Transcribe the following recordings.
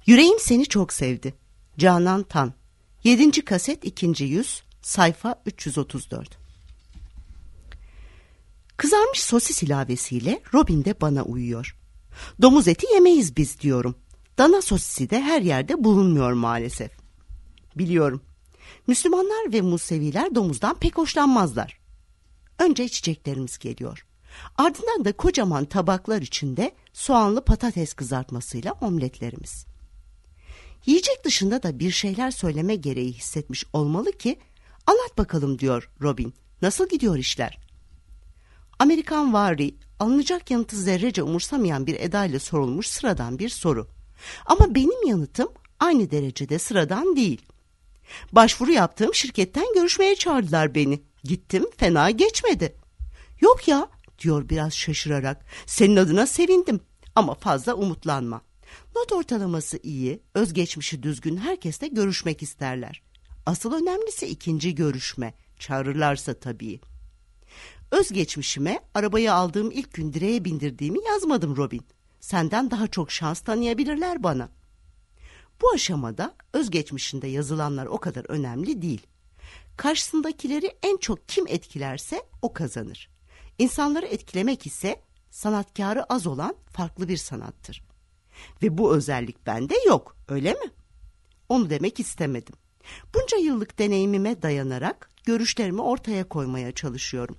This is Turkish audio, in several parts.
Yüreğim seni çok sevdi. Canan Tan. 7. kaset 2. yüz, sayfa 334. Kızarmış sosis ilavesiyle Robin de bana uyuyor. Domuz eti yemeyiz biz diyorum. Dana sosisi de her yerde bulunmuyor maalesef. Biliyorum. Müslümanlar ve Museviler domuzdan pek hoşlanmazlar. Önce içeceklerimiz geliyor. Ardından da kocaman tabaklar içinde soğanlı patates kızartmasıyla omletlerimiz. Yiyecek dışında da bir şeyler söyleme gereği hissetmiş olmalı ki, anlat bakalım diyor Robin. Nasıl gidiyor işler? Amerikan vari, alınacak yanıtı zerrece umursamayan bir edayla sorulmuş sıradan bir soru. Ama benim yanıtım aynı derecede sıradan değil. Başvuru yaptığım şirketten görüşmeye çağırdılar beni. Gittim, fena geçmedi. Yok ya, diyor biraz şaşırarak. Senin adına sevindim ama fazla umutlanma. Not ortalaması iyi, özgeçmişi düzgün herkesle görüşmek isterler. Asıl önemlisi ikinci görüşme. Çağırırlarsa tabii. Özgeçmişime arabayı aldığım ilk gün direğe bindirdiğimi yazmadım Robin. Senden daha çok şans tanıyabilirler bana. Bu aşamada özgeçmişinde yazılanlar o kadar önemli değil. Karşısındakileri en çok kim etkilerse o kazanır. İnsanları etkilemek ise sanatkarı az olan farklı bir sanattır. Ve bu özellik bende yok, öyle mi? Onu demek istemedim. Bunca yıllık deneyimime dayanarak görüşlerimi ortaya koymaya çalışıyorum.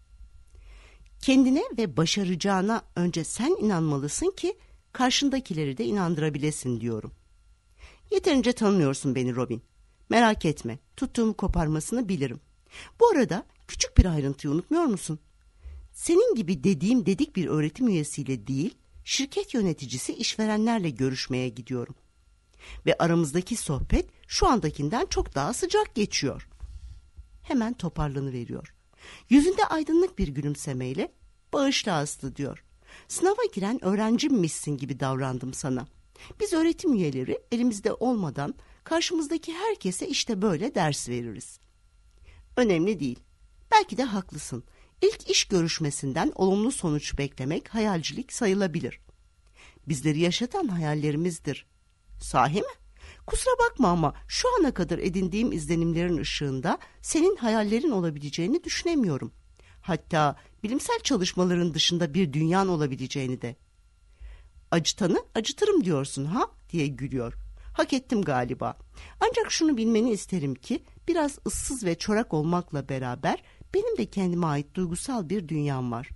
Kendine ve başaracağına önce sen inanmalısın ki karşındakileri de inandırabilesin diyorum. Yeterince tanımıyorsun beni Robin. Merak etme, tuttuğumu koparmasını bilirim. Bu arada küçük bir ayrıntıyı unutmuyor musun? Senin gibi dediğim dedik bir öğretim üyesiyle değil, şirket yöneticisi işverenlerle görüşmeye gidiyorum. Ve aramızdaki sohbet şu andakinden çok daha sıcak geçiyor. Hemen toparlanıveriyor. Yüzünde aydınlık bir gülümsemeyle bağışla Aslı diyor. Sınava giren öğrencimmişsin gibi davrandım sana. Biz öğretim üyeleri elimizde olmadan karşımızdaki herkese işte böyle ders veririz. Önemli değil. Belki de haklısın. İlk iş görüşmesinden olumlu sonuç beklemek hayalcilik sayılabilir. Bizleri yaşatan hayallerimizdir. Sahi mi? Kusura bakma ama şu ana kadar edindiğim izlenimlerin ışığında senin hayallerin olabileceğini düşünemiyorum. Hatta bilimsel çalışmaların dışında bir dünyan olabileceğini de. Acıtanı acıtırım diyorsun ha diye gülüyor. Hak ettim galiba. Ancak şunu bilmeni isterim ki biraz ıssız ve çorak olmakla beraber benim de kendime ait duygusal bir dünyam var.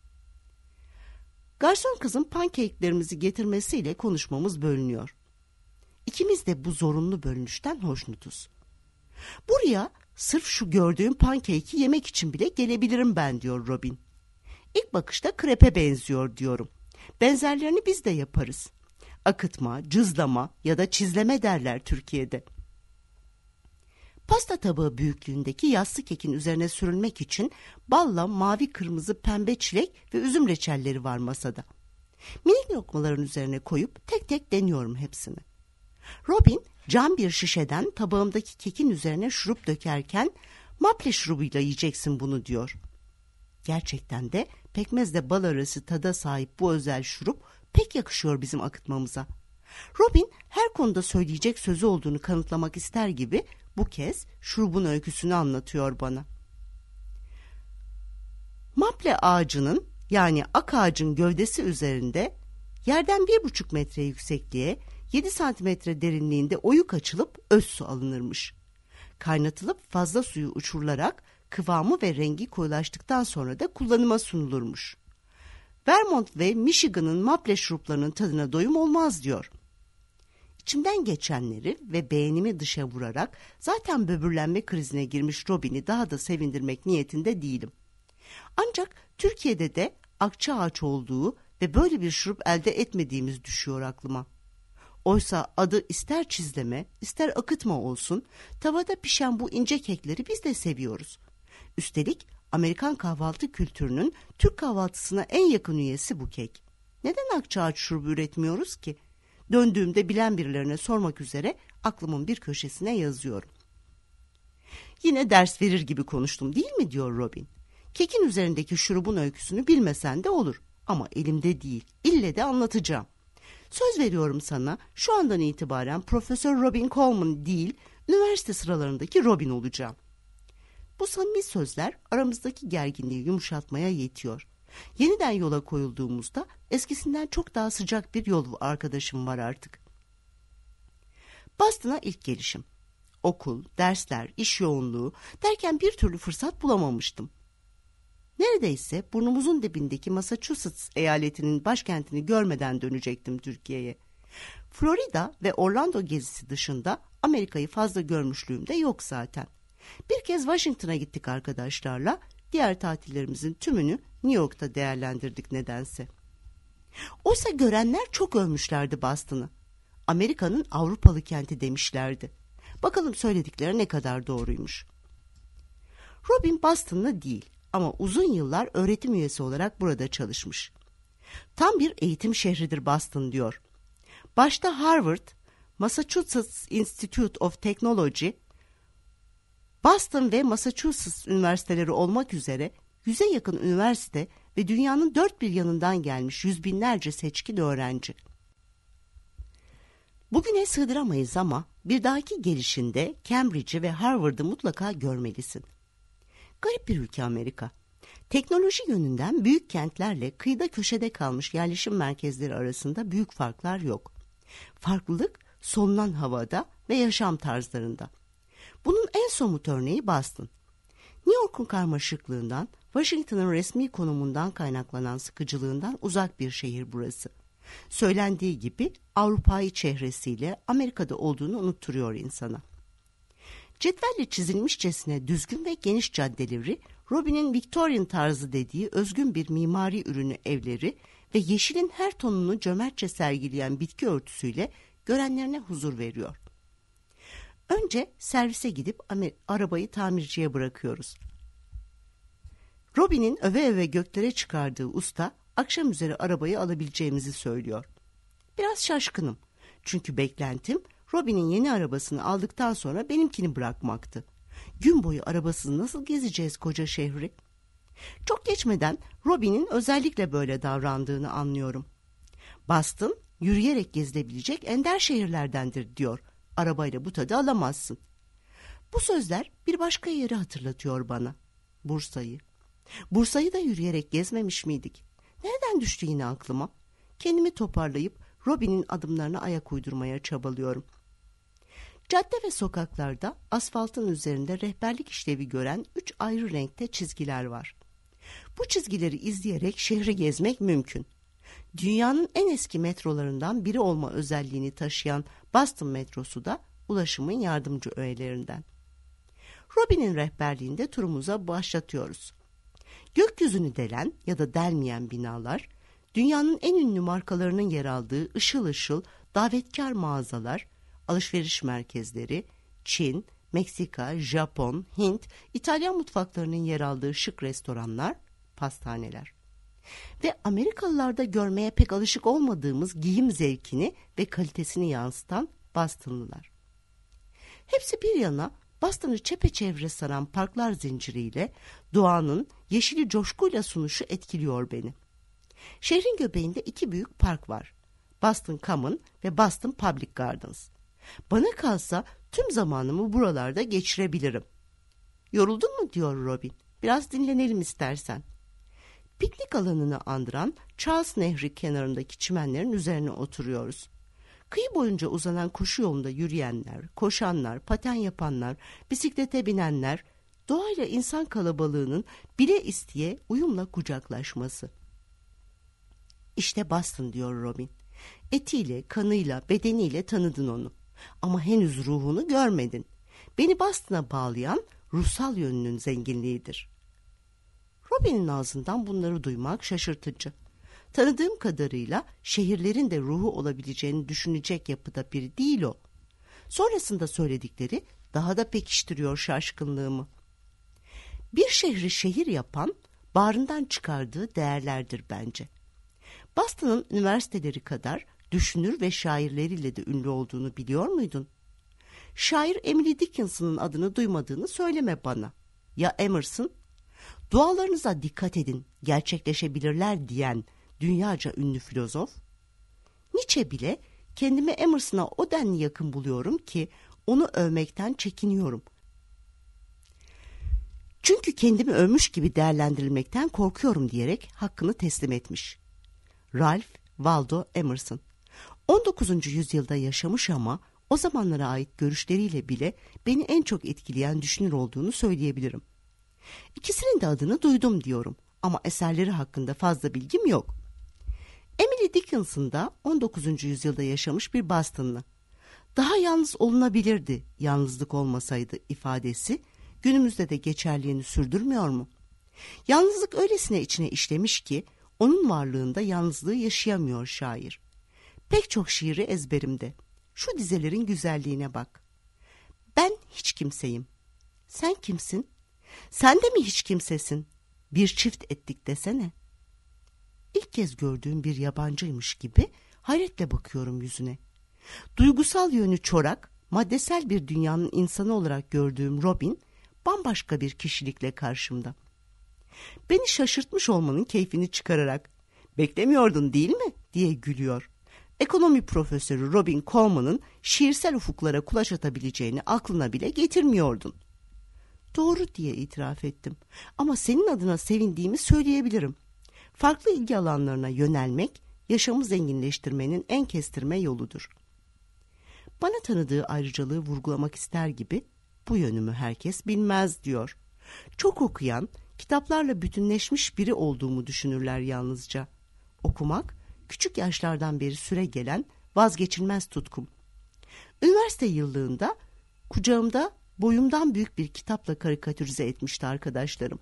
Garson kızın pancake'lerimizi getirmesiyle konuşmamız bölünüyor. İkimiz de bu zorunlu bölünüşten hoşnutuz. Buraya sırf şu gördüğüm pancake'i yemek için bile gelebilirim ben diyor Robin. İlk bakışta krepe benziyor diyorum. Benzerlerini biz de yaparız. Akıtma, cızlama ya da çizleme derler Türkiye'de. Pasta tabağı büyüklüğündeki yassı kekin üzerine sürülmek için balla mavi, kırmızı, pembe çilek ve üzüm reçelleri var masada. Minik lokmaların üzerine koyup tek tek deniyorum hepsini. Robin cam bir şişeden tabağımdaki kekin üzerine şurup dökerken maple şurubuyla yiyeceksin bunu diyor. Gerçekten de pekmezle bal arası tada sahip bu özel şurup pek yakışıyor bizim akıtmamıza. Robin her konuda söyleyecek sözü olduğunu kanıtlamak ister gibi bu kez şurubun öyküsünü anlatıyor bana. Maple ağacının yani ak ağacın gövdesi üzerinde yerden 1,5 metre yüksekliğe 7 santimetre derinliğinde oyuk açılıp öz su alınırmış. Kaynatılıp fazla suyu uçurularak kıvamı ve rengi koyulaştıktan sonra da kullanıma sunulurmuş. Vermont ve Michigan'ın maple şuruplarının tadına doyum olmaz diyor. İçimden geçenleri ve beğenimi dışa vurarak zaten böbürlenme krizine girmiş Robin'i daha da sevindirmek niyetinde değilim. Ancak Türkiye'de de akça ağaç olduğu ve böyle bir şurup elde etmediğimiz düşüyor aklıma. Oysa adı ister çizleme, ister akıtma olsun, tavada pişen bu ince kekleri biz de seviyoruz. Üstelik Amerikan kahvaltı kültürünün Türk kahvaltısına en yakın üyesi bu kek. Neden akçaağaç şurubu üretmiyoruz ki? Döndüğümde bilen birilerine sormak üzere aklımın bir köşesine yazıyorum. Yine ders verir gibi konuştum değil mi diyor Robin. Kekin üzerindeki şurubun öyküsünü bilmesen de olur ama elimde değil. İlle de anlatacağım. Söz veriyorum sana, şu andan itibaren Profesör Robin Coleman değil, üniversite sıralarındaki Robin olacağım. Bu samimi sözler aramızdaki gerginliği yumuşatmaya yetiyor. Yeniden yola koyulduğumuzda eskisinden çok daha sıcak bir yol arkadaşım var artık. Boston'a ilk gelişim. Okul, dersler, iş yoğunluğu derken bir türlü fırsat bulamamıştım. Neredeyse burnumuzun dibindeki Massachusetts eyaletinin başkentini görmeden dönecektim Türkiye'ye. Florida ve Orlando gezisi dışında Amerika'yı fazla görmüşlüğüm de yok zaten. Bir kez Washington'a gittik arkadaşlarla, diğer tatillerimizin tümünü New York'ta değerlendirdik nedense. Oysa görenler çok övmüşlerdi Boston'ı. Amerika'nın Avrupalı kenti demişlerdi. Bakalım söyledikleri ne kadar doğruymuş. Robin Boston'lı değil ama uzun yıllar öğretim üyesi olarak burada çalışmış. Tam bir eğitim şehridir Boston diyor. Başta Harvard, Massachusetts Institute of Technology, Boston ve Massachusetts üniversiteleri olmak üzere 100'e yakın üniversite ve dünyanın dört bir yanından gelmiş yüz binlerce seçkin öğrenci. Bugüne sığdıramayız ama bir dahaki gelişinde Cambridge'i ve Harvard'ı mutlaka görmelisin. Garip bir ülke Amerika. Teknoloji yönünden büyük kentlerle kıyıda köşede kalmış yerleşim merkezleri arasında büyük farklar yok. Farklılık solunan havada ve yaşam tarzlarında. Bunun en somut örneği Boston. New York'un karmaşıklığından, Washington'ın resmi konumundan kaynaklanan sıkıcılığından uzak bir şehir burası. Söylendiği gibi Avrupa'yı çehresiyle Amerika'da olduğunu unutturuyor insana. Cetvelle çizilmişçesine düzgün ve geniş caddeleri, Robin'in Victorian tarzı dediği özgün bir mimari ürünü evleri ve yeşilin her tonunu cömertçe sergileyen bitki örtüsüyle görenlerine huzur veriyor. Önce servise gidip arabayı tamirciye bırakıyoruz. Robin'in öve öve göklere çıkardığı usta akşam üzeri arabayı alabileceğimizi söylüyor. Biraz şaşkınım. Çünkü beklentim Robin'in yeni arabasını aldıktan sonra benimkini bırakmaktı. Gün boyu arabasız nasıl gezeceğiz koca şehri? Çok geçmeden Robin'in özellikle böyle davrandığını anlıyorum. Boston yürüyerek gezilebilecek ender şehirlerdendir diyor. Arabayla bu tadı alamazsın. Bu sözler bir başka yeri hatırlatıyor bana. Bursa'yı. Bursa'yı da yürüyerek gezmemiş miydik? Nereden düştü yine aklıma? Kendimi toparlayıp Robin'in adımlarına ayak uydurmaya çabalıyorum. Cadde ve sokaklarda asfaltın üzerinde rehberlik işlevi gören 3 ayrı renkte çizgiler var. Bu çizgileri izleyerek şehri gezmek mümkün. Dünyanın en eski metrolarından biri olma özelliğini taşıyan Boston metrosu da ulaşımın yardımcı öğelerinden. Robin'in rehberliğinde turumuza başlatıyoruz. Gökyüzünü delen ya da delmeyen binalar, dünyanın en ünlü markalarının yer aldığı ışıl ışıl davetkar mağazalar, alışveriş merkezleri, Çin, Meksika, Japon, Hint, İtalyan mutfaklarının yer aldığı şık restoranlar, pastaneler. Ve Amerikalılarda görmeye pek alışık olmadığımız giyim zevkini ve kalitesini yansıtan Bostonlılar. Hepsi bir yana Boston'ı çepeçevre saran parklar zinciriyle doğanın yeşili coşkuyla sunuşu etkiliyor beni. Şehrin göbeğinde 2 büyük park var. Boston Common ve Boston Public Gardens. Bana kalsa tüm zamanımı buralarda geçirebilirim. Yoruldun mu diyor Robin. Biraz dinlenelim istersen. Piknik alanını andıran Charles Nehri kenarındaki çimenlerin üzerine oturuyoruz. Kıyı boyunca uzanan koşu yolunda yürüyenler, koşanlar, paten yapanlar, bisiklete binenler, doğayla insan kalabalığının bile isteye uyumla kucaklaşması. İşte Boston diyor Robin. Etiyle, kanıyla, bedeniyle tanıdın onu. Ama henüz ruhunu görmedin. Beni Boston'a bağlayan ruhsal yönünün zenginliğidir. Robin'in ağzından bunları duymak şaşırtıcı. Tanıdığım kadarıyla şehirlerin de ruhu olabileceğini düşünecek yapıda biri değil o. Sonrasında söyledikleri daha da pekiştiriyor şaşkınlığımı. Bir şehri şehir yapan bağrından çıkardığı değerlerdir bence. Boston'ın üniversiteleri kadar düşünür ve şairleriyle de ünlü olduğunu biliyor muydun? Şair Emily Dickinson'ın adını duymadığını söyleme bana. Ya Emerson? Dualarınıza dikkat edin, gerçekleşebilirler diyen dünyaca ünlü filozof. Nietzsche bile kendimi Emerson'a o denli yakın buluyorum ki onu övmekten çekiniyorum. Çünkü kendimi övmüş gibi değerlendirilmekten korkuyorum diyerek hakkını teslim etmiş. Ralph Waldo Emerson 19. yüzyılda yaşamış ama o zamanlara ait görüşleriyle bile beni en çok etkileyen düşünür olduğunu söyleyebilirim. İkisinin de adını duydum diyorum ama eserleri hakkında fazla bilgim yok. Emily Dickinson da 19. yüzyılda yaşamış bir Bostonlı. Daha yalnız olunabilirdi yalnızlık olmasaydı ifadesi günümüzde de geçerliğini sürdürmüyor mu? Yalnızlık öylesine içine işlemiş ki onun varlığında yalnızlığı yaşayamıyor şair. Pek çok şiiri ezberimde. Şu dizelerin güzelliğine bak. Ben hiç kimseyim. Sen kimsin? Sen de mi hiç kimsesin? Bir çift ettik desene. İlk kez gördüğüm bir yabancıymış gibi hayretle bakıyorum yüzüne. Duygusal yönü çorak, maddesel bir dünyanın insanı olarak gördüğüm Robin, bambaşka bir kişilikle karşımda. Beni şaşırtmış olmanın keyfini çıkararak, "Beklemiyordun değil mi?" diye gülüyor. Ekonomi profesörü Robin Coleman'ın şiirsel ufuklara kulaç atabileceğini aklına bile getirmiyordun. Doğru diye itiraf ettim. Ama senin adına sevindiğimi söyleyebilirim. Farklı ilgi alanlarına yönelmek, yaşamı zenginleştirmenin en kestirme yoludur. Bana tanıdığı ayrıcalığı vurgulamak ister gibi, bu yönümü herkes bilmez diyor. Çok okuyan, kitaplarla bütünleşmiş biri olduğumu düşünürler yalnızca. Okumak, küçük yaşlardan beri süregelen vazgeçilmez tutkum. Üniversite yıllığında kucağımda boyumdan büyük bir kitapla karikatürize etmişti arkadaşlarım.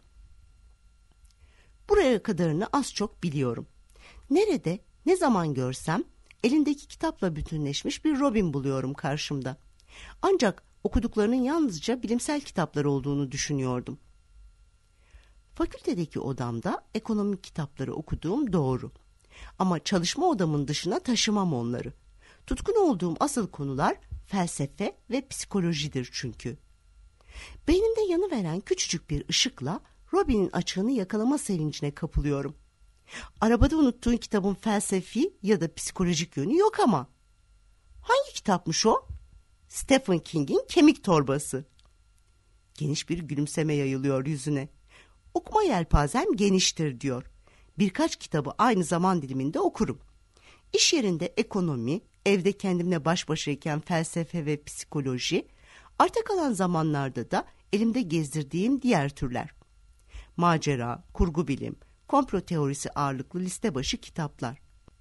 Buraya kadarını az çok biliyorum. Nerede, ne zaman görsem elindeki kitapla bütünleşmiş bir Robin buluyorum karşımda. Ancak okuduklarının yalnızca bilimsel kitaplar olduğunu düşünüyordum. Fakültedeki odamda ekonomik kitapları okuduğum doğru. Ama çalışma odamın dışına taşımam onları. Tutkun olduğum asıl konular felsefe ve psikolojidir çünkü. Beynimde yanıveren küçücük bir ışıkla Robin'in açığını yakalama sevincine kapılıyorum. Arabada unuttuğun kitabın felsefi ya da psikolojik yönü yok ama. Hangi kitapmış o? Stephen King'in Kemik Torbası. Geniş bir gülümseme yayılıyor yüzüne. Okuma yelpazem geniştir diyor. Birkaç kitabı aynı zaman diliminde okurum. İş yerinde ekonomi, evde kendimle baş başayken felsefe ve psikoloji, arta kalan zamanlarda da elimde gezdirdiğim diğer türler. Macera, kurgu bilim, komplo teorisi ağırlıklı liste başı kitaplar.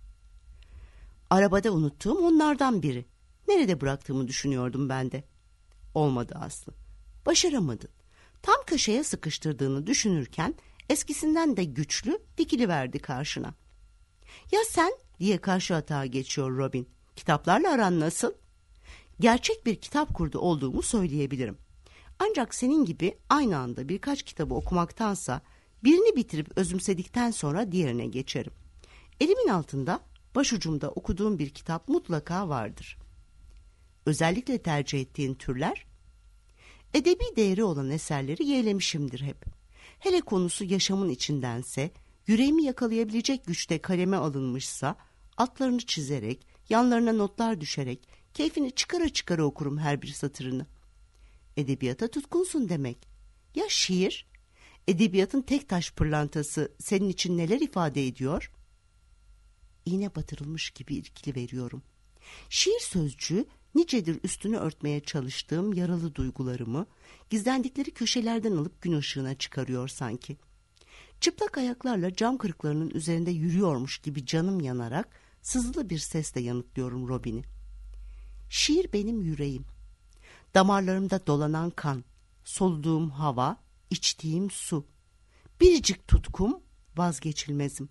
Arabada unuttuğum onlardan biri. Nerede bıraktığımı düşünüyordum ben de. Olmadı Aslı. Başaramadın. Tam köşeye sıkıştırdığını düşünürken eskisinden de güçlü dikiliverdi karşına. Ya sen diye karşı atağa geçiyor Robin. Kitaplarla aran nasıl? Gerçek bir kitap kurdu olduğumu söyleyebilirim. Ancak senin gibi aynı anda birkaç kitabı okumaktansa birini bitirip özümsedikten sonra diğerine geçerim. Elimin altında, başucumda okuduğum bir kitap mutlaka vardır. Özellikle tercih ettiğin türler? Edebi değeri olan eserleri yeğlemişimdir hep. Hele konusu yaşamın içindense, yüreğimi yakalayabilecek güçte kaleme alınmışsa, altlarını çizerek, yanlarına notlar düşerek, keyfini çıkara çıkara okurum her bir satırını. Edebiyata tutkunsun demek. Ya şiir? Edebiyatın tek taş pırlantası senin için neler ifade ediyor? İğne batırılmış gibi irkili veriyorum. Şiir sözcüğü nicedir üstünü örtmeye çalıştığım yaralı duygularımı gizlendikleri köşelerden alıp gün ışığına çıkarıyor sanki. Çıplak ayaklarla cam kırıklarının üzerinde yürüyormuş gibi canım yanarak sızılı bir sesle yanıtlıyorum Robin'i. Şiir benim yüreğim. Damarlarımda dolanan kan, soluduğum hava, içtiğim su. Biricik tutkum, vazgeçilmezim.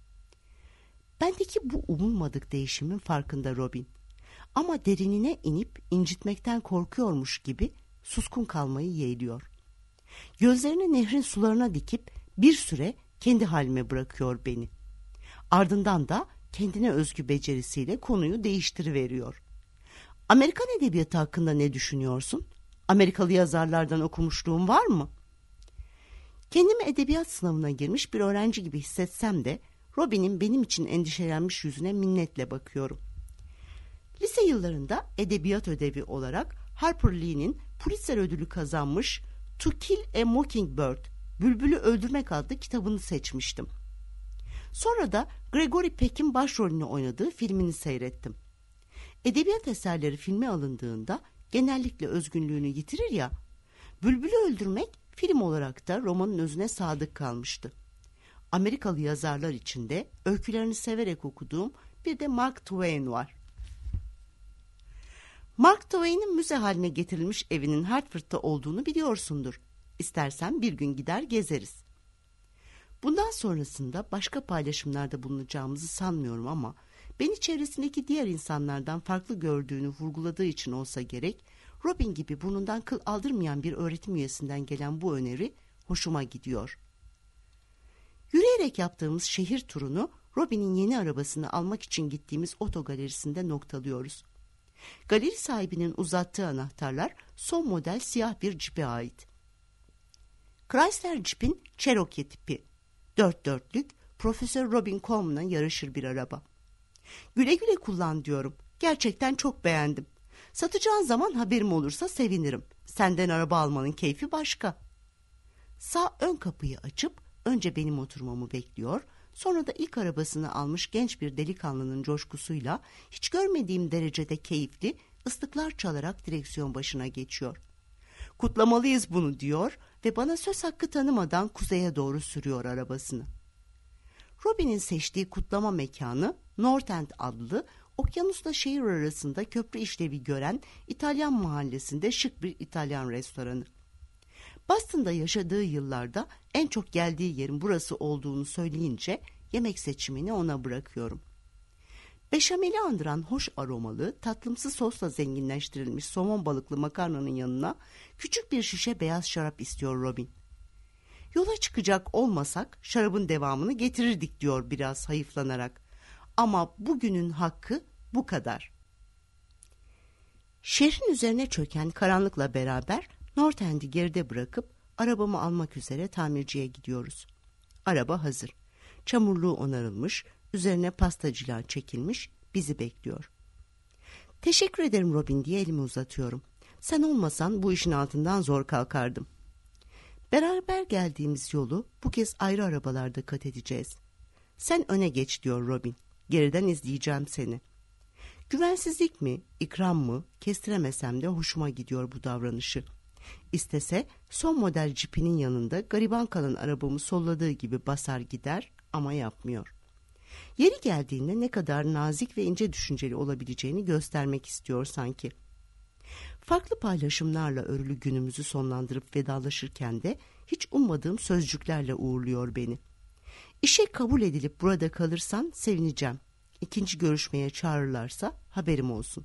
Bendeki bu umulmadık değişimin farkında Robin. Ama derinine inip incitmekten korkuyormuş gibi suskun kalmayı yeğliyor. Gözlerini nehrin sularına dikip bir süre kendi halime bırakıyor beni. Ardından da kendine özgü becerisiyle konuyu değiştiriveriyor. Amerikan edebiyatı hakkında ne düşünüyorsun? Amerikalı yazarlardan okumuşluğun var mı? Kendimi edebiyat sınavına girmiş bir öğrenci gibi hissetsem de Robin'in benim için endişelenmiş yüzüne minnetle bakıyorum. Lise yıllarında edebiyat ödevi olarak Harper Lee'nin Pulitzer ödülü kazanmış To Kill a Mockingbird, Bülbülü Öldürmek adlı kitabını seçmiştim. Sonra da Gregory Peck'in başrolünü oynadığı filmini seyrettim. Edebiyat eserleri filme alındığında genellikle özgünlüğünü yitirir ya, Bülbülü Öldürmek film olarak da romanın özüne sadık kalmıştı. Amerikalı yazarlar içinde öykülerini severek okuduğum bir de Mark Twain var. Mark Twain'in müze haline getirilmiş evinin Hartford'da olduğunu biliyorsundur. İstersen bir gün gider gezeriz. Bundan sonrasında başka paylaşımlarda bulunacağımızı sanmıyorum ama beni çevresindeki diğer insanlardan farklı gördüğünü vurguladığı için olsa gerek, Robin gibi burnundan kıl aldırmayan bir öğretim üyesinden gelen bu öneri hoşuma gidiyor. Yürüyerek yaptığımız şehir turunu Robin'in yeni arabasını almak için gittiğimiz otogalerisinde noktalıyoruz. Galeri sahibinin uzattığı anahtarlar son model siyah bir cipe ait. Chrysler Jeep'in Cherokee tipi, dört dörtlük, Profesör Robin Coleman'a yaraşır bir araba. Güle güle kullan diyorum. Gerçekten çok beğendim. Satacağın zaman haberim olursa sevinirim. Senden araba almanın keyfi başka. Sağ ön kapıyı açıp önce benim oturmamı bekliyor, sonra da ilk arabasını almış genç bir delikanlının coşkusuyla hiç görmediğim derecede keyifli ıslıklar çalarak direksiyon başına geçiyor. Kutlamalıyız bunu diyor ve bana söz hakkı tanımadan kuzeye doğru sürüyor arabasını. Robin'in seçtiği kutlama mekanı North End adlı okyanusla şehir arasında köprü işlevi gören İtalyan mahallesinde şık bir İtalyan restoranı. Boston'da yaşadığı yıllarda en çok geldiği yerin burası olduğunu söyleyince yemek seçimini ona bırakıyorum. Beşameli andıran hoş aromalı, tatlımsı sosla zenginleştirilmiş somon balıklı makarnanın yanına küçük bir şişe beyaz şarap istiyor Robin. Yola çıkacak olmasak şarabın devamını getirirdik diyor biraz hayıflanarak. Ama bugünün hakkı bu kadar. Şehrin üzerine çöken karanlıkla beraber North End'i geride bırakıp arabamı almak üzere tamirciye gidiyoruz. Araba hazır. Çamurluğu onarılmış, üzerine pastacılar çekilmiş, bizi bekliyor. Teşekkür ederim Robin diye elimi uzatıyorum. Sen olmasan bu işin altından zor kalkardım. Beraber geldiğimiz yolu bu kez ayrı arabalarda kat edeceğiz. Sen öne geç diyor Robin. Geriden izleyeceğim seni. Güvensizlik mi, ikram mı kestiremesem de hoşuma gidiyor bu davranışı. İstese son model Jeep'inin yanında gariban kalan arabamı solladığı gibi basar gider ama yapmıyor. Yeri geldiğinde ne kadar nazik ve ince düşünceli olabileceğini göstermek istiyor sanki. Farklı paylaşımlarla örülü günümüzü sonlandırıp vedalaşırken de hiç ummadığım sözcüklerle uğurluyor beni. İşe kabul edilip burada kalırsan sevineceğim. İkinci görüşmeye çağırırlarsa haberim olsun.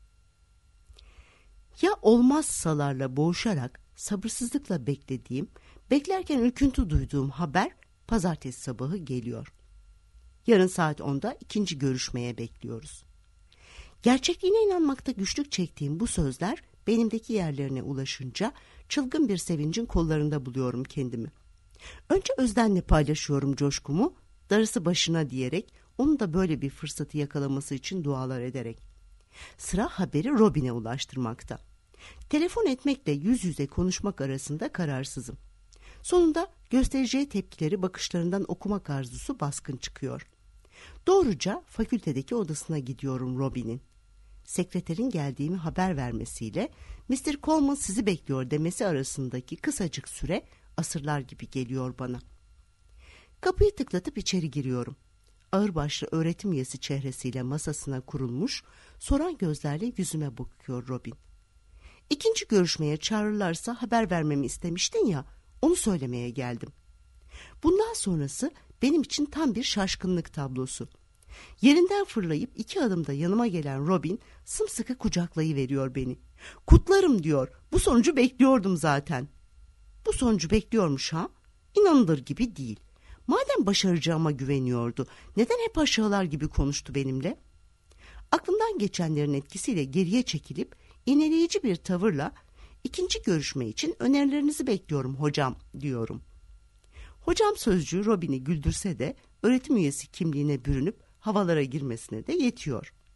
Ya olmazsalarla boğuşarak sabırsızlıkla beklediğim, beklerken ürküntü duyduğum haber pazartesi sabahı geliyor. Yarın saat 10'da ikinci görüşmeye bekliyoruz. Gerçekliğine inanmakta güçlük çektiğim bu sözler benimdeki yerlerine ulaşınca çılgın bir sevincin kollarında buluyorum kendimi. Önce Özden'le paylaşıyorum coşkumu, darısı başına diyerek, onun da böyle bir fırsatı yakalaması için dualar ederek. Sıra haberi Robin'e ulaştırmakta. Telefon etmekle yüz yüze konuşmak arasında kararsızım. Sonunda göstereceği tepkileri bakışlarından okumak arzusu baskın çıkıyor. Doğruca fakültedeki odasına gidiyorum Robin'in. Sekreterin geldiğimi haber vermesiyle Mr. Coleman sizi bekliyor demesi arasındaki kısacık süre asırlar gibi geliyor bana. Kapıyı tıklatıp içeri giriyorum. Ağırbaşlı öğretim üyesi çehresiyle masasına kurulmuş, soran gözlerle yüzüme bakıyor Robin. İkinci görüşmeye çağırırlarsa haber vermemi istemiştin ya, onu söylemeye geldim. Bundan sonrası benim için tam bir şaşkınlık tablosu. Yerinden fırlayıp 2 adımda yanıma gelen Robin sımsıkı kucaklayıveriyor beni. Kutlarım diyor, bu sonucu bekliyordum zaten. Bu sonucu bekliyormuş ha? İnanılır gibi değil. Madem başaracağıma güveniyordu, neden hep aşağılar gibi konuştu benimle? Aklımdan geçenlerin etkisiyle geriye çekilip iğneleyici bir tavırla ikinci görüşme için önerilerinizi bekliyorum hocam diyorum. Hocam sözcüğü Robin'i güldürse de öğretim üyesi kimliğine bürünüp havalara girmesine de yetiyor.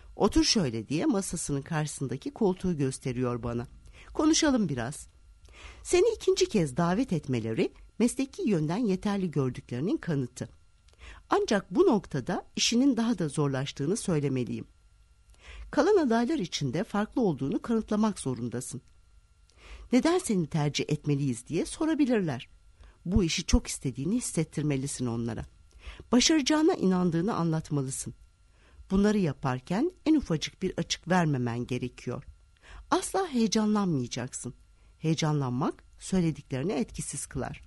Otur şöyle diye masasının karşısındaki koltuğu gösteriyor bana. Konuşalım biraz. Seni ikinci kez davet etmeleri mesleki yönden yeterli gördüklerinin kanıtı. Ancak bu noktada işinin daha da zorlaştığını söylemeliyim. Kalan adaylar için de farklı olduğunu kanıtlamak zorundasın. Neden seni tercih etmeliyiz diye sorabilirler. Bu işi çok istediğini hissettirmelisin onlara. Başaracağına inandığını anlatmalısın. Bunları yaparken en ufacık bir açık vermemen gerekiyor. Asla heyecanlanmayacaksın. Heyecanlanmak söylediklerini etkisiz kılar.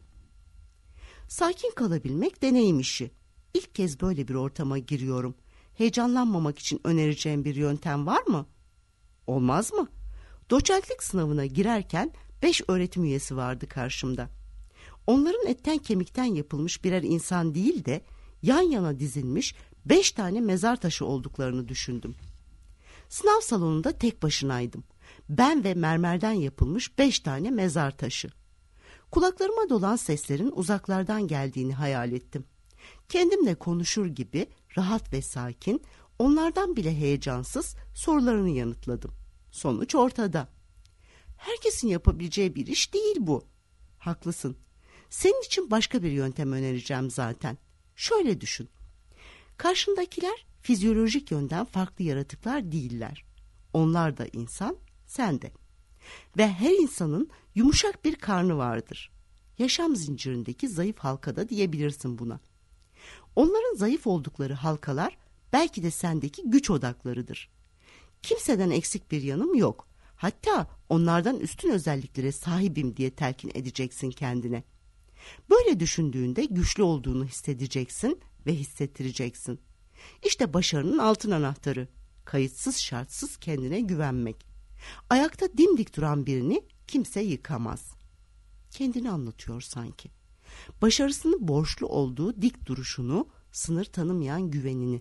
Sakin kalabilmek deneyim işi. İlk kez böyle bir ortama giriyorum. Heyecanlanmamak için önereceğim bir yöntem var mı? Olmaz mı? Doçentlik sınavına girerken 5 öğretim üyesi vardı karşımda. Onların etten kemikten yapılmış birer insan değil de yan yana dizilmiş 5 tane mezar taşı olduklarını düşündüm. Sınav salonunda tek başınaydım. Ben ve mermerden yapılmış 5 tane mezar taşı. Kulaklarıma dolan seslerin uzaklardan geldiğini hayal ettim. Kendimle konuşur gibi rahat ve sakin, onlardan bile heyecansız sorularını yanıtladım. Sonuç ortada. Herkesin yapabileceği bir iş değil bu. Haklısın. Senin için başka bir yöntem önereceğim zaten. Şöyle düşün. Karşındakiler fizyolojik yönden farklı yaratıklar değiller. Onlar da insan, sen de. Ve her insanın yumuşak bir karnı vardır. Yaşam zincirindeki zayıf halkada diyebilirsin buna. Onların zayıf oldukları halkalar belki de sendeki güç odaklarıdır. Kimseden eksik bir yanım yok. Hatta onlardan üstün özelliklere sahibim diye telkin edeceksin kendine. Böyle düşündüğünde güçlü olduğunu hissedeceksin ve hissettireceksin. İşte başarının altın anahtarı. Kayıtsız şartsız kendine güvenmek. Ayakta dimdik duran birini kimse yıkamaz. Kendini anlatıyor sanki. Başarısını borçlu olduğu dik duruşunu, sınır tanımayan güvenini.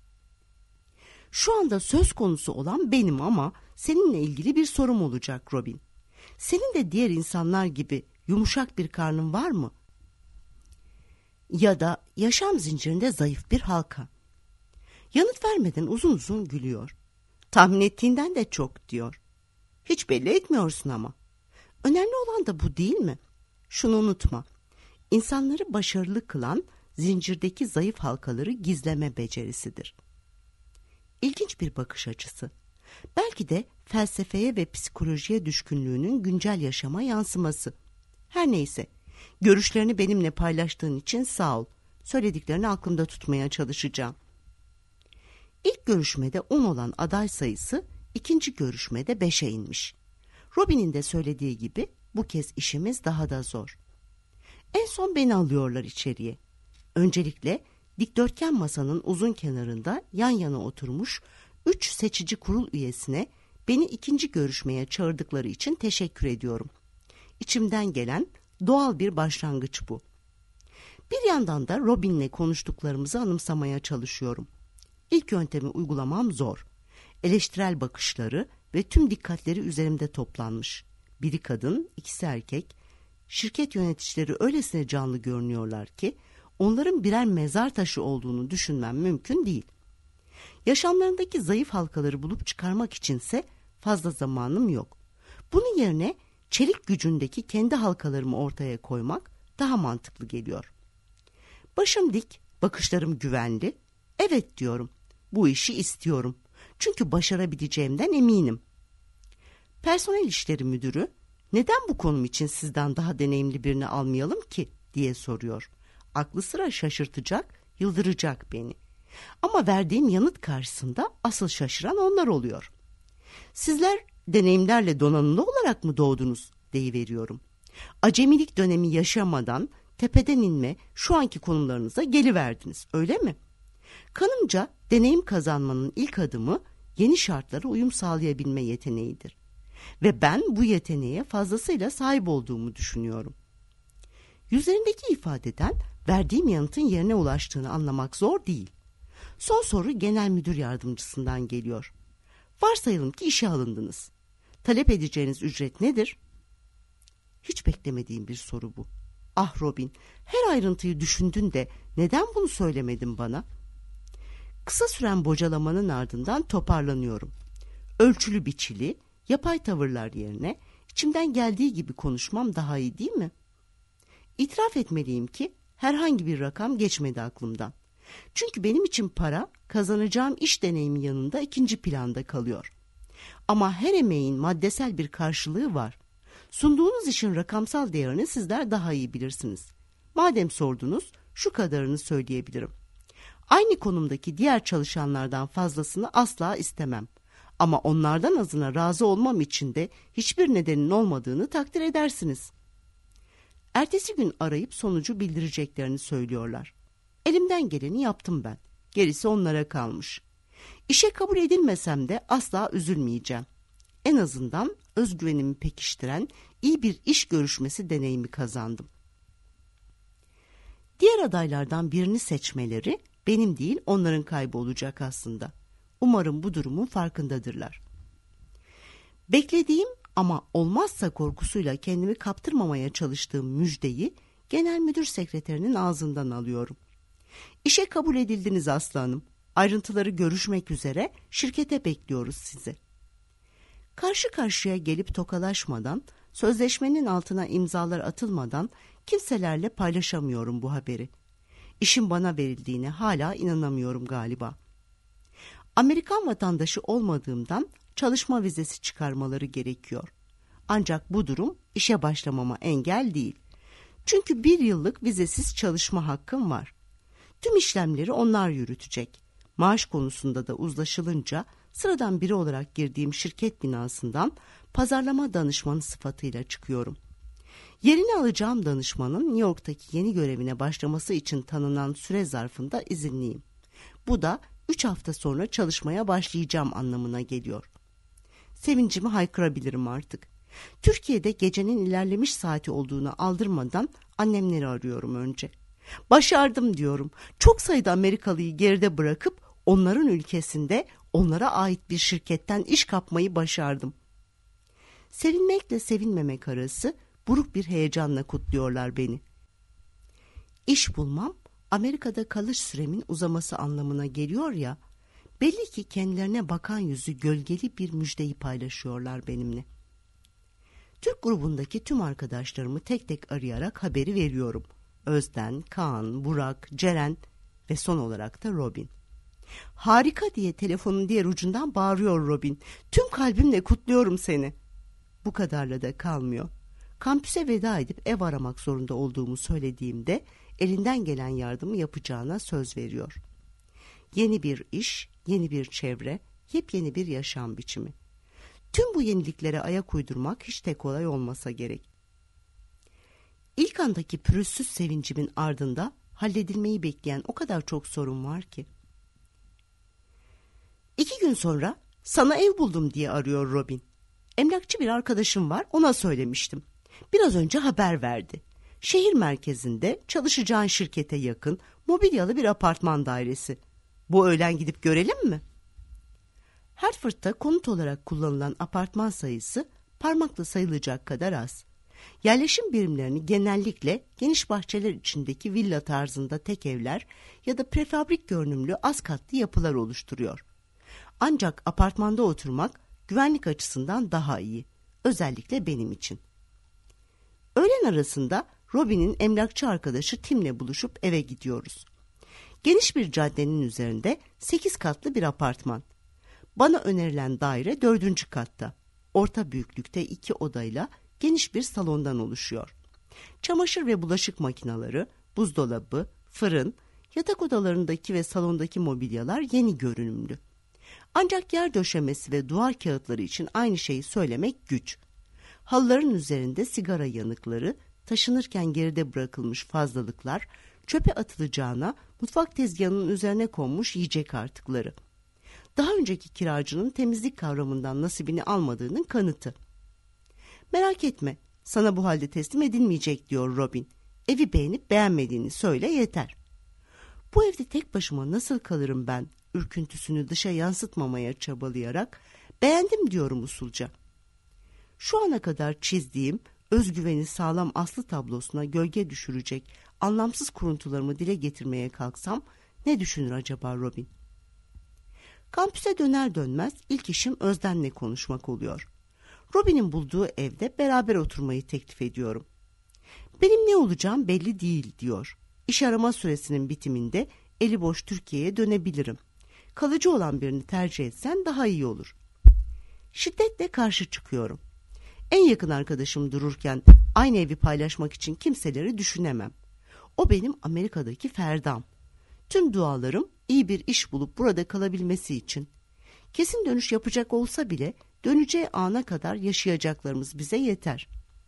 Şu anda söz konusu olan benim ama seninle ilgili bir sorum olacak Robin. Senin de diğer insanlar gibi yumuşak bir karnın var mı? Ya da yaşam zincirinde zayıf bir halka. Yanıt vermeden uzun uzun gülüyor. Tahmin ettiğinden de çok diyor. Hiç belli etmiyorsun ama. Önemli olan da bu değil mi? Şunu unutma. İnsanları başarılı kılan zincirdeki zayıf halkaları gizleme becerisidir. İlginç bir bakış açısı. Belki de felsefeye ve psikolojiye düşkünlüğünün güncel yaşama yansıması. Her neyse, görüşlerini benimle paylaştığın için sağ ol. Söylediklerini aklımda tutmaya çalışacağım. İlk görüşmede 10 olan aday sayısı ikinci görüşmede 5'e inmiş. Robin'in de söylediği gibi bu kez işimiz daha da zor. En son beni alıyorlar içeriye. Öncelikle dikdörtgen masanın uzun kenarında yan yana oturmuş 3 seçici kurul üyesine beni ikinci görüşmeye çağırdıkları için teşekkür ediyorum. İçimden gelen doğal bir başlangıç bu. Bir yandan da Robin'le konuştuklarımızı anımsamaya çalışıyorum. İlk yöntemi uygulamam zor. Eleştirel bakışları ve tüm dikkatleri üzerimde toplanmış. Biri kadın, ikisi erkek. Şirket yöneticileri öylesine canlı görünüyorlar ki onların birer mezar taşı olduğunu düşünmem mümkün değil. Yaşamlarındaki zayıf halkaları bulup çıkarmak içinse fazla zamanım yok. Bunun yerine çelik gücündeki kendi halkalarımı ortaya koymak daha mantıklı geliyor. Başım dik, bakışlarım güvenli. Evet diyorum, bu işi istiyorum. Çünkü başarabileceğimden eminim. Personel işleri müdürü, neden bu konum için sizden daha deneyimli birini almayalım ki diye soruyor. Aklı sıra şaşırtacak, yıldıracak beni. Ama verdiğim yanıt karşısında asıl şaşıran onlar oluyor. Sizler deneyimlerle donanımlı olarak mı doğdunuz deyiveriyorum. Acemilik dönemi yaşamadan tepeden inme şu anki konumlarınıza geliverdiniz, öyle mi? Kanımca deneyim kazanmanın ilk adımı yeni şartlara uyum sağlayabilme yeteneğidir. Ve ben bu yeteneğe fazlasıyla sahip olduğumu düşünüyorum. Yüzlerindeki ifadeden verdiğim yanıtın yerine ulaştığını anlamak zor değil. Son soru genel müdür yardımcısından geliyor. Varsayalım ki işe alındınız. Talep edeceğiniz ücret nedir? Hiç beklemediğim bir soru bu. Ah Robin, her ayrıntıyı düşündün de neden bunu söylemedin bana? Kısa süren bocalamanın ardından toparlanıyorum. Ölçülü biçili, yapay tavırlar yerine içimden geldiği gibi konuşmam daha iyi değil mi? İtiraf etmeliyim ki herhangi bir rakam geçmedi aklımdan. Çünkü benim için para kazanacağım iş deneyimi yanında ikinci planda kalıyor. Ama her emeğin maddesel bir karşılığı var. Sunduğunuz işin rakamsal değerini sizler daha iyi bilirsiniz. Madem sordunuz, şu kadarını söyleyebilirim. Aynı konumdaki diğer çalışanlardan fazlasını asla istemem. Ama onlardan azına razı olmam için de hiçbir nedenin olmadığını takdir edersiniz. Ertesi gün arayıp sonucu bildireceklerini söylüyorlar. Elimden geleni yaptım ben. Gerisi onlara kalmış. İşe kabul edilmesem de asla üzülmeyeceğim. En azından özgüvenimi pekiştiren iyi bir iş görüşmesi deneyimi kazandım. Diğer adaylardan birini seçmeleri benim değil onların kaybı olacak aslında. Umarım bu durumun farkındadırlar. Beklediğim ama olmazsa korkusuyla kendimi kaptırmamaya çalıştığım müjdeyi genel müdür sekreterinin ağzından alıyorum. İşe kabul edildiniz aslanım. Ayrıntıları görüşmek üzere şirkete bekliyoruz sizi. Karşı karşıya gelip tokalaşmadan, sözleşmenin altına imzalar atılmadan kimselerle paylaşamıyorum bu haberi. İşin bana verildiğine hala inanamıyorum galiba. Amerikan vatandaşı olmadığımdan çalışma vizesi çıkarmaları gerekiyor. Ancak bu durum işe başlamama engel değil. Çünkü 1 yıllık vizesiz çalışma hakkım var. Tüm işlemleri onlar yürütecek. Maaş konusunda da uzlaşılınca sıradan biri olarak girdiğim şirket binasından pazarlama danışmanı sıfatıyla çıkıyorum. Yerini alacağım danışmanın New York'taki yeni görevine başlaması için tanınan süre zarfında izinliyim. Bu da 3 hafta sonra çalışmaya başlayacağım anlamına geliyor. Sevincimi haykırabilirim artık. Türkiye'de gecenin ilerlemiş saati olduğunu aldırmadan annemleri arıyorum önce. Başardım diyorum. Çok sayıda Amerikalıyı geride bırakıp onların ülkesinde onlara ait bir şirketten iş kapmayı başardım. Sevinmekle sevinmemek arası buruk bir heyecanla kutluyorlar beni. İş bulmam Amerika'da kalış süremin uzaması anlamına geliyor ya, belli ki kendilerine bakan yüzü gölgeli bir müjdeyi paylaşıyorlar benimle. Türk grubundaki tüm arkadaşlarımı tek tek arayarak haberi veriyorum. Özden, Kaan, Burak, Ceren ve son olarak da Robin. Harika diye telefonun diğer ucundan bağırıyor Robin. Tüm kalbimle kutluyorum seni. Bu kadarla da kalmıyor. Kampüse veda edip ev aramak zorunda olduğumu söylediğimde elinden gelen yardımı yapacağına söz veriyor. Yeni bir iş, yeni bir çevre, yepyeni bir yaşam biçimi. Tüm bu yeniliklere ayak uydurmak hiç de kolay olmasa gerek. İlk andaki pürüzsüz sevincimin ardında halledilmeyi bekleyen o kadar çok sorun var ki. 2 gün sonra sana ev buldum diye arıyor Robin. Emlakçı bir arkadaşım var, ona söylemiştim. Biraz önce haber verdi. Şehir merkezinde çalışacağın şirkete yakın mobilyalı bir apartman dairesi. Bu öğlen gidip görelim mi? Hartford'da konut olarak kullanılan apartman sayısı parmakla sayılacak kadar az. Yerleşim birimlerini genellikle geniş bahçeler içindeki villa tarzında tek evler ya da prefabrik görünümlü az katlı yapılar oluşturuyor. Ancak apartmanda oturmak güvenlik açısından daha iyi. Özellikle benim için. Öğlen arasında Robin'in emlakçı arkadaşı Tim'le buluşup eve gidiyoruz. Geniş bir caddenin üzerinde 8 katlı bir apartman. Bana önerilen daire 4. katta. Orta büyüklükte 2 odayla geniş bir salondan oluşuyor. Çamaşır ve bulaşık makineleri, buzdolabı, fırın, yatak odalarındaki ve salondaki mobilyalar yeni görünümlü. Ancak yer döşemesi ve duvar kağıtları için aynı şeyi söylemek güç. Halıların üzerinde sigara yanıkları, taşınırken geride bırakılmış fazlalıklar, çöpe atılacağına mutfak tezgahının üzerine konmuş yiyecek artıkları. Daha önceki kiracının temizlik kavramından nasibini almadığının kanıtı. Merak etme, sana bu halde teslim edilmeyecek diyor Robin. Evi beğenip beğenmediğini söyle yeter. Bu evde tek başıma nasıl kalırım ben? Ürküntüsünü dışa yansıtmamaya çabalayarak beğendim diyorum usulca. Şu ana kadar çizdiğim özgüveni sağlam aslı tablosuna gölge düşürecek anlamsız kuruntularımı dile getirmeye kalksam ne düşünür acaba Robin? Kampüse döner dönmez ilk işim Özden'le konuşmak oluyor. Robin'in bulduğu evde beraber oturmayı teklif ediyorum. Benim ne olacağım belli değil diyor. İş arama süresinin bitiminde eli boş Türkiye'ye dönebilirim. Kalıcı olan birini tercih etsen daha iyi olur. Şiddetle karşı çıkıyorum. En yakın arkadaşım dururken aynı evi paylaşmak için kimseleri düşünemem. O benim Amerika'daki Ferdam. Tüm dualarım iyi bir iş bulup burada kalabilmesi için. Kesin dönüş yapacak olsa bile döneceği ana kadar yaşayacaklarımız bize yeter.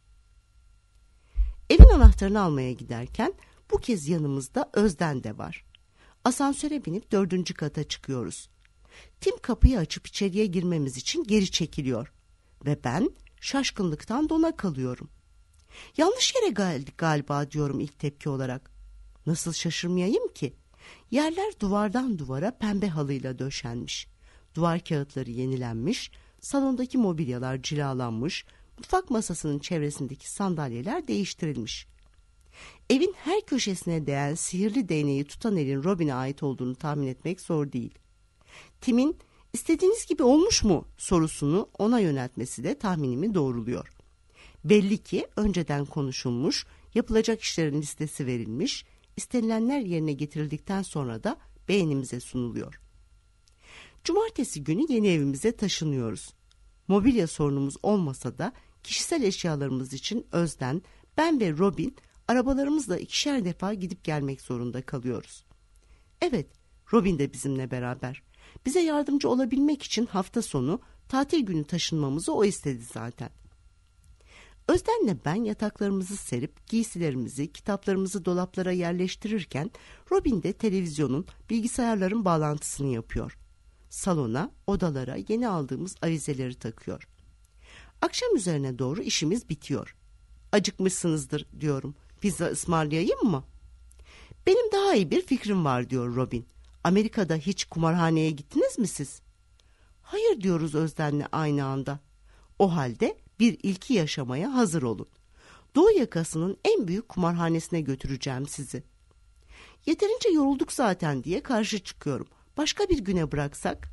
Evin anahtarını almaya giderken bu kez yanımızda Özden de var. Asansöre binip 4. kata çıkıyoruz. Tim kapıyı açıp içeriye girmemiz için geri çekiliyor. Ve ben şaşkınlıktan dona kalıyorum. Yanlış yere geldik galiba diyorum ilk tepki olarak. Nasıl şaşırmayayım ki? Yerler duvardan duvara pembe halıyla döşenmiş. Duvar kağıtları yenilenmiş, salondaki mobilyalar cilalanmış, mutfak masasının çevresindeki sandalyeler değiştirilmiş. Evin her köşesine değen sihirli değneği tutan elin Robin'e ait olduğunu tahmin etmek zor değil. Tim'in "İstediğiniz gibi olmuş mu?" sorusunu ona yöneltmesi de tahminimi doğruluyor. Belli ki önceden konuşulmuş, yapılacak işlerin listesi verilmiş, istenilenler yerine getirildikten sonra da beğenimize sunuluyor. Cumartesi günü yeni evimize taşınıyoruz. Mobilya sorunumuz olmasa da kişisel eşyalarımız için Özden, ben ve Robin arabalarımızla 2'şer defa gidip gelmek zorunda kalıyoruz. Evet, Robin de bizimle beraber. Bize yardımcı olabilmek için hafta sonu tatil günü taşınmamızı o istedi zaten. Özden'le ben yataklarımızı serip giysilerimizi, kitaplarımızı dolaplara yerleştirirken Robin de televizyonun, bilgisayarların bağlantısını yapıyor. Salona, odalara yeni aldığımız avizeleri takıyor. Akşam üzerine doğru işimiz bitiyor. Acıkmışsınızdır diyorum. Pizza ısmarlayayım mı? Benim daha iyi bir fikrim var diyor Robin. Amerika'da hiç kumarhaneye gittiniz mi siz? Hayır diyoruz Özden'le aynı anda. O halde bir ilki yaşamaya hazır olun. Doğu yakasının en büyük kumarhanesine götüreceğim sizi. Yeterince yorulduk zaten diye karşı çıkıyorum. Başka bir güne bıraksak?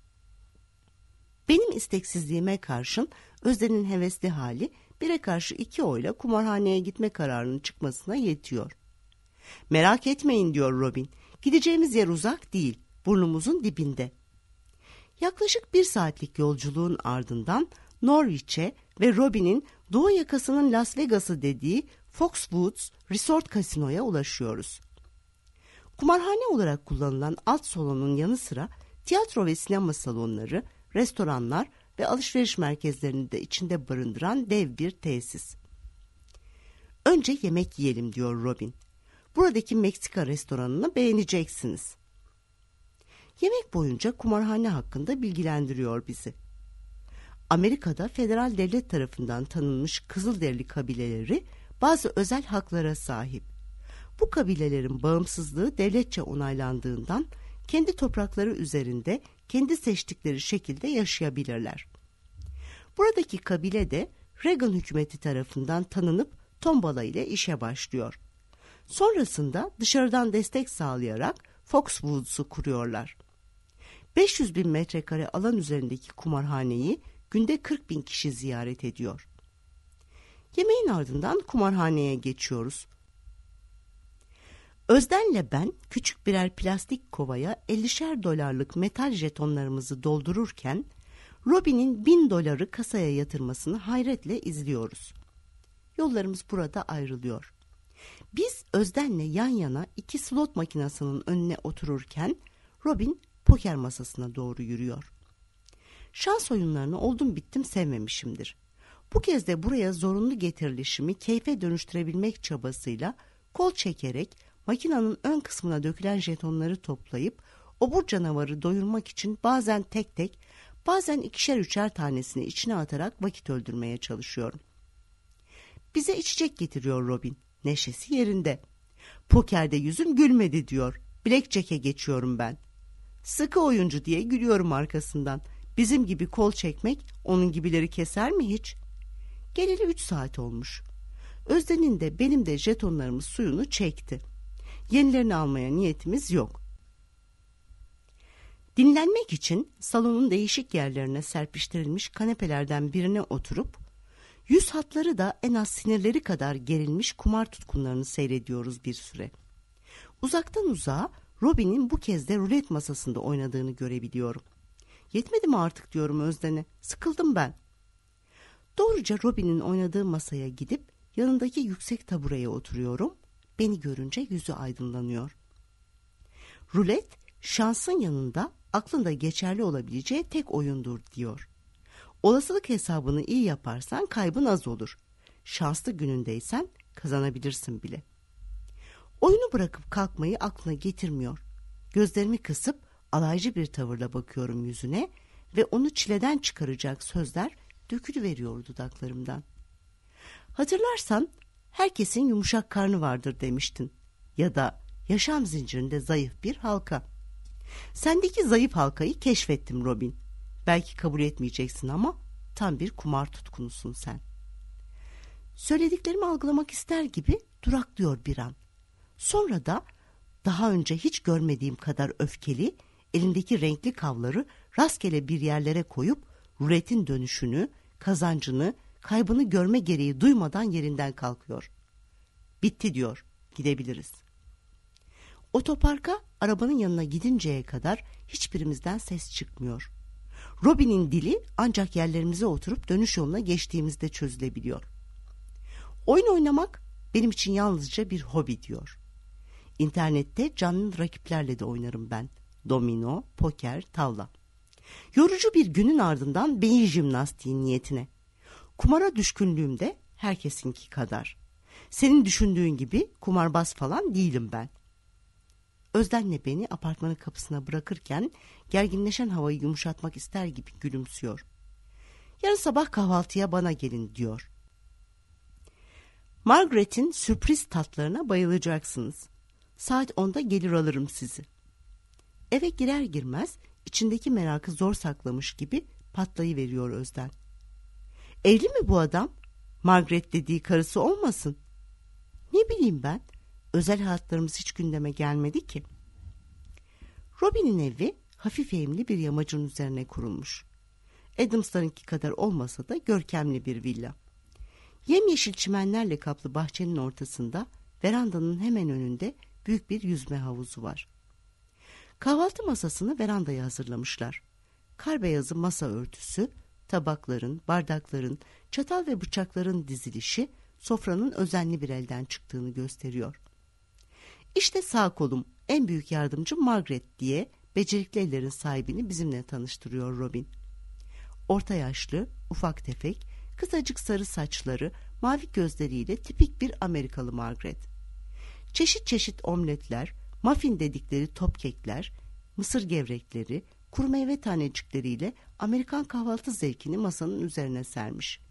Benim isteksizliğime karşın Özden'in hevesli hali 1'e karşı 2 oyla kumarhaneye gitme kararının çıkmasına yetiyor. Merak etmeyin diyor Robin. Gideceğimiz yer uzak değil, burnumuzun dibinde. Yaklaşık 1 saatlik yolculuğun ardından Norwich'e ve Robin'in Doğu yakasının Las Vegas'ı dediği Foxwoods Resort Casino'ya ulaşıyoruz. Kumarhane olarak kullanılan alt salonun yanı sıra tiyatro ve sinema salonları, restoranlar ve alışveriş merkezlerini de içinde barındıran dev bir tesis. Önce yemek yiyelim diyor Robin. Buradaki Meksika restoranını beğeneceksiniz. Yemek boyunca kumarhane hakkında bilgilendiriyor bizi. Amerika'da federal devlet tarafından tanınmış Kızılderili kabileleri bazı özel haklara sahip. Bu kabilelerin bağımsızlığı devletçe onaylandığından kendi toprakları üzerinde kendi seçtikleri şekilde yaşayabilirler. Buradaki kabile de Reagan hükümeti tarafından tanınıp tombala ile işe başlıyor. Sonrasında dışarıdan destek sağlayarak Foxwoods'u kuruyorlar. 500 bin metrekare alan üzerindeki kumarhaneyi günde 40 bin kişi ziyaret ediyor. Yemeğin ardından kumarhaneye geçiyoruz. Özden'le ben küçük birer plastik kovaya 50'şer dolarlık metal jetonlarımızı doldururken Robin'in 1000 doları kasaya yatırmasını hayretle izliyoruz. Yollarımız burada ayrılıyor. Biz Özden'le yan yana 2 slot makinesinin önüne otururken Robin poker masasına doğru yürüyor. Şans oyunlarını oldum bittim sevmemişimdir. Bu kez de buraya zorunlu getirilişimi keyfe dönüştürebilmek çabasıyla kol çekerek makinenin ön kısmına dökülen jetonları toplayıp obur canavarı doyurmak için bazen tek tek, bazen 2'şer 3'er tanesini içine atarak vakit öldürmeye çalışıyorum. Bize içecek getiriyor Robin. Neşesi yerinde. Pokerde yüzüm gülmedi diyor. Blackjack'e geçiyorum ben. Sıkı oyuncu diye gülüyorum arkasından. Bizim gibi kol çekmek onun gibileri keser mi hiç? Geleli 3 saat olmuş. Özden'in de benim de jetonlarımız suyunu çekti. Yenilerini almaya niyetimiz yok. Dinlenmek için salonun değişik yerlerine serpiştirilmiş kanepelerden birine oturup, yüz hatları da en az sinirleri kadar gerilmiş kumar tutkunlarını seyrediyoruz bir süre. Uzaktan uzağa Robin'in bu kez de rulet masasında oynadığını görebiliyorum. Yetmedi mi artık diyorum Özden'e, sıkıldım ben. Doğruca Robin'in oynadığı masaya gidip yanındaki yüksek tabureye oturuyorum. Beni görünce yüzü aydınlanıyor. Rulet, şansın yanında aklında geçerli olabileceği tek oyundur diyor. Olasılık hesabını iyi yaparsan kaybın az olur. Şanslı günündeysen kazanabilirsin bile. Oyunu bırakıp kalkmayı aklına getirmiyor. Gözlerimi kısıp alaycı bir tavırla bakıyorum yüzüne ve onu çileden çıkaracak sözler dökülüveriyor dudaklarımdan. Hatırlarsan herkesin yumuşak karnı vardır demiştin. Ya da yaşam zincirinde zayıf bir halka. Sendeki zayıf halkayı keşfettim Robin. Belki kabul etmeyeceksin ama tam bir kumar tutkunusun sen. Söylediklerimi algılamak ister gibi duraklıyor bir an. Sonra da daha önce hiç görmediğim kadar öfkeli, elindeki renkli kavları rastgele bir yerlere koyup ruletin dönüşünü, kazancını, kaybını görme gereği duymadan yerinden kalkıyor. Bitti diyor, gidebiliriz. Otoparka arabanın yanına gidinceye kadar hiçbirimizden ses çıkmıyor. Robin'in dili ancak yerlerimize oturup dönüş yoluna geçtiğimizde çözülebiliyor. Oyun oynamak benim için yalnızca bir hobi diyor. İnternette canlı rakiplerle de oynarım ben. Domino, poker, tavla. Yorucu bir günün ardından beyin jimnastiği niyetine. Kumara düşkünlüğüm de herkesinki kadar. Senin düşündüğün gibi kumarbaz falan değilim ben. Özden'le beni apartmanın kapısına bırakırken gerginleşen havayı yumuşatmak ister gibi gülümsüyor. Yarın sabah kahvaltıya bana gelin diyor. Margaret'in sürpriz tatlarına bayılacaksınız. Saat 10'da gelir alırım sizi. Eve girer girmez içindeki merakı zor saklamış gibi patlayıveriyor Özden. Evli mi bu adam? Margaret dediği karısı olmasın? Ne bileyim ben, özel hayatlarımız hiç gündeme gelmedi ki. Robin'in evi hafif eğimli bir yamacın üzerine kurulmuş. Adams'larınki kadar olmasa da görkemli bir villa. Yemyeşil çimenlerle kaplı bahçenin ortasında, verandanın hemen önünde büyük bir yüzme havuzu var. Kahvaltı masasını verandaya hazırlamışlar. Kar beyazı masa örtüsü, tabakların, bardakların, çatal ve bıçakların dizilişi sofranın özenli bir elden çıktığını gösteriyor. İşte sağ kolum, en büyük yardımcım Margaret diye becerikli ellerin sahibini bizimle tanıştırıyor Robin. Orta yaşlı, ufak tefek, kısacık sarı saçları, mavi gözleriyle tipik bir Amerikalı Margaret. Çeşit çeşit omletler, muffin dedikleri top kekler, mısır gevrekleri, kuru meyve tanecikleriyle Amerikan kahvaltı zevkini masanın üzerine sermiş.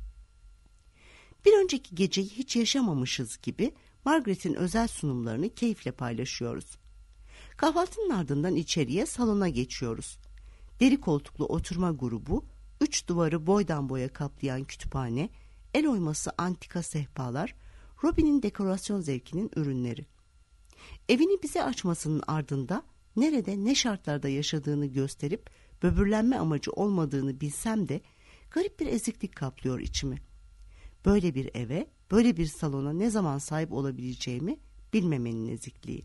Bir önceki geceyi hiç yaşamamışız gibi Margaret'in özel sunumlarını keyifle paylaşıyoruz. Kahvaltının ardından içeriye, salona geçiyoruz. Deri koltuklu oturma grubu, 3 duvarı boydan boya kaplayan kütüphane, el oyması antika sehpalar, Robin'in dekorasyon zevkinin ürünleri. Evini bize açmasının ardında nerede ne şartlarda yaşadığını gösterip böbürlenme amacı olmadığını bilsem de garip bir eziklik kaplıyor içimi. Böyle bir eve, böyle bir salona ne zaman sahip olabileceğimi bilmemenin ezikliği.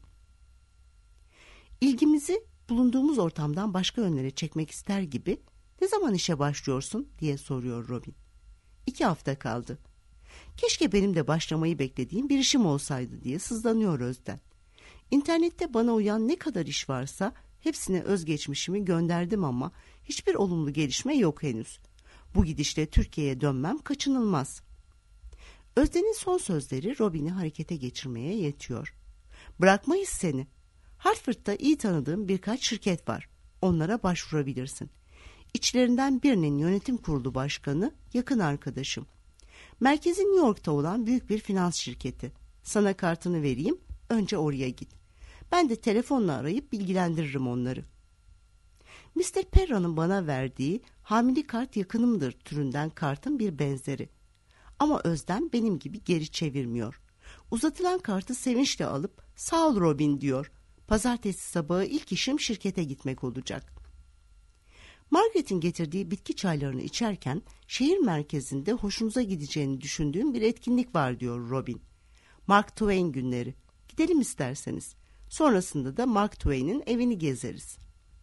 İlgimizi bulunduğumuz ortamdan başka yönlere çekmek ister gibi "Ne zaman işe başlıyorsun?" diye soruyor Robin. 2 hafta kaldı. Keşke benim de başlamayı beklediğim bir işim olsaydı diye sızlanıyor Özden. İnternette bana uyan ne kadar iş varsa hepsine özgeçmişimi gönderdim ama hiçbir olumlu gelişme yok henüz. Bu gidişle Türkiye'ye dönmem kaçınılmaz. Özden'in son sözleri Robin'i harekete geçirmeye yetiyor. Bırakmayız seni. Hartford'da iyi tanıdığım birkaç şirket var. Onlara başvurabilirsin. İçlerinden birinin yönetim kurulu başkanı yakın arkadaşım. Merkezi New York'ta olan büyük bir finans şirketi. Sana kartını vereyim, önce oraya git. Ben de telefonla arayıp bilgilendiririm onları. Mr. Perra'nın bana verdiği hamili kart yakınımdır türünden kartın bir benzeri. Ama Özden benim gibi geri çevirmiyor. Uzatılan kartı sevinçle alıp "Sağ ol Robin" diyor. Pazartesi sabahı ilk işim şirkete gitmek olacak. Margaret'in getirdiği bitki çaylarını içerken şehir merkezinde hoşunuza gideceğini düşündüğüm bir etkinlik var diyor Robin. Mark Twain günleri. Gidelim isterseniz. Sonrasında da Mark Twain'in evini gezeriz.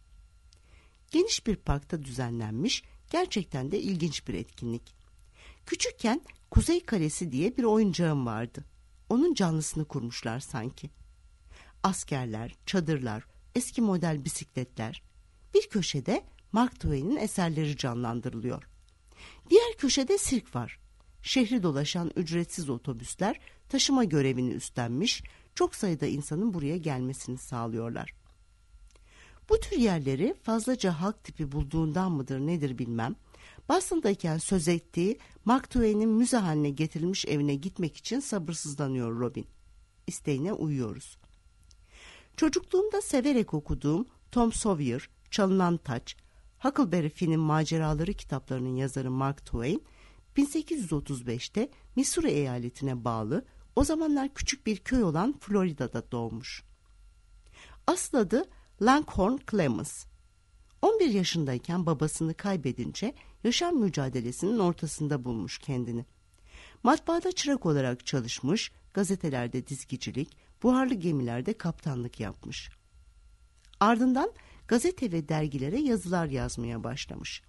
Geniş bir parkta düzenlenmiş, gerçekten de ilginç bir etkinlik. Küçükken Kuzey Kalesi diye bir oyuncağım vardı. Onun canlısını kurmuşlar sanki. Askerler, çadırlar, eski model bisikletler. Bir köşede Mark Twain'in eserleri canlandırılıyor. Diğer köşede sirk var. Şehri dolaşan ücretsiz otobüsler taşıma görevini üstlenmiş, çok sayıda insanın buraya gelmesini sağlıyorlar. Bu tür yerleri fazlaca halk tipi bulduğundan mıdır nedir bilmem, Boston'dayken söz ettiği Mark Twain'in müze haline getirilmiş evine gitmek için sabırsızlanıyor Robin. İsteğine uyuyoruz. Çocukluğumda severek okuduğum Tom Sawyer, Çalınan Taç, Huckleberry Finn'in maceraları kitaplarının yazarı Mark Twain, 1835'te Missouri eyaletine bağlı, o zamanlar küçük bir köy olan Florida'da doğmuş. Asıl adı Langhorne Clemens. 11 yaşındayken babasını kaybedince yaşam mücadelesinin ortasında bulmuş kendini. Matbaada çırak olarak çalışmış, gazetelerde dizgicilik, buharlı gemilerde kaptanlık yapmış. Ardından gazete ve dergilere yazılar yazmaya başlamış.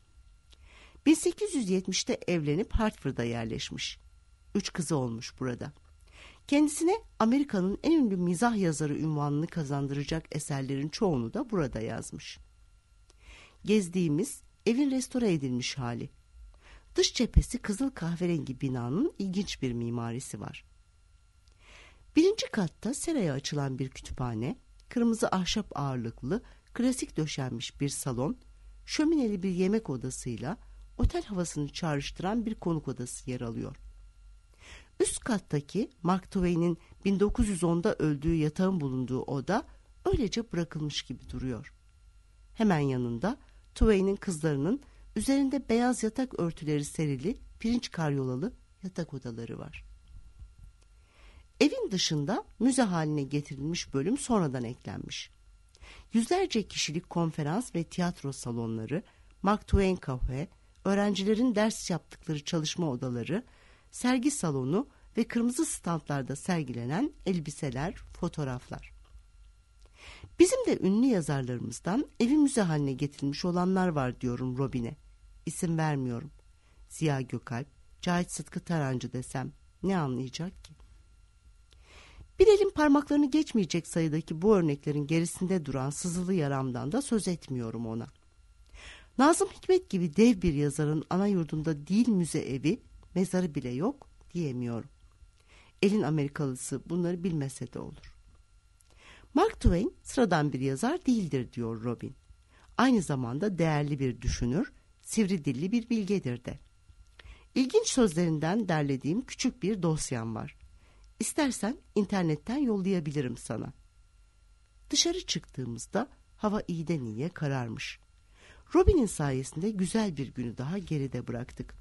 1870'te evlenip Hartford'a yerleşmiş. 3 kızı olmuş burada. Kendisine Amerika'nın en ünlü mizah yazarı unvanını kazandıracak eserlerin çoğunu da burada yazmış. Gezdiğimiz evin restore edilmiş hali. Dış cephesi kızıl kahverengi binanın ilginç bir mimarisi var. 1. katta seraya açılan bir kütüphane, kırmızı ahşap ağırlıklı, klasik döşenmiş bir salon, şömineli bir yemek odasıyla otel havasını çağrıştıran bir konuk odası yer alıyor. Üst kattaki Mark Twain'in 1910'da öldüğü yatağın bulunduğu oda öylece bırakılmış gibi duruyor. Hemen yanında Twain'in kızlarının üzerinde beyaz yatak örtüleri serili pirinç karyolalı yatak odaları var. Evin dışında müze haline getirilmiş bölüm sonradan eklenmiş. Yüzlerce kişilik konferans ve tiyatro salonları, Mark Twain kafe, öğrencilerin ders yaptıkları çalışma odaları, sergi salonu ve kırmızı standlarda sergilenen elbiseler, fotoğraflar. Bizim de ünlü yazarlarımızdan evi müze haline getirilmiş olanlar var diyorum Robin'e. İsim vermiyorum. Ziya Gökalp, Cahit Sıtkı Tarancı desem ne anlayacak ki? Bir elin parmaklarını geçmeyecek sayıdaki bu örneklerin gerisinde duran sızılı yaramdan da söz etmiyorum ona. Nazım Hikmet gibi dev bir yazarın ana yurdunda değil müze evi, mezarı bile yok diyemiyorum. Elin Amerikalısı bunları bilmese de olur. Mark Twain sıradan bir yazar değildir diyor Robin. Aynı zamanda değerli bir düşünür, sivri dilli bir bilgedir de. İlginç sözlerinden derlediğim küçük bir dosyam var. İstersen internetten yollayabilirim sana. Dışarı çıktığımızda hava iyiden iyiye kararmış. Robin'in sayesinde güzel bir günü daha geride bıraktık.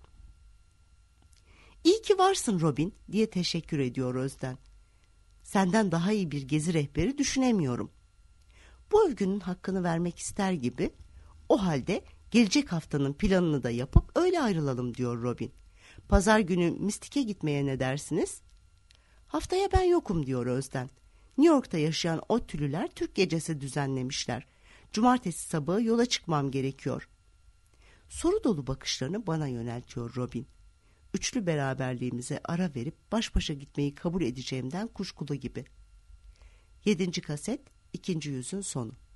İyi ki varsın Robin diye teşekkür ediyor Özden. Senden daha iyi bir gezi rehberi düşünemiyorum. Bu övgünün hakkını vermek ister gibi, o halde gelecek haftanın planını da yapıp öyle ayrılalım diyor Robin. Pazar günü Mistik'e gitmeye ne dersiniz? Haftaya ben yokum diyor Özden. New York'ta yaşayan ODTÜ'lüler Türk gecesi düzenlemişler. Cumartesi sabahı yola çıkmam gerekiyor. Soru dolu bakışlarını bana yöneltiyor Robin. Üçlü beraberliğimize ara verip baş başa gitmeyi kabul edeceğimden kuşkulu gibi. 7. kaset 2. yüzün sonu.